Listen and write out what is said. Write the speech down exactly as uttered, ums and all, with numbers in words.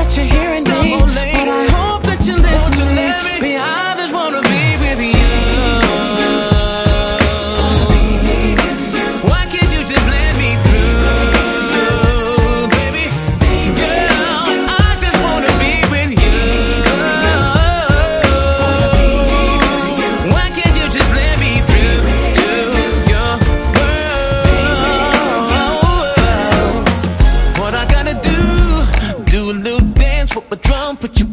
that you're hearing me, but I hope that you're listening. Be I just wanna be with you. Why can't you just let me through, baby? Girl, I just wanna be with you. Why can't you just let me through to your world? What I gotta do? Do a little dance with my drum, put you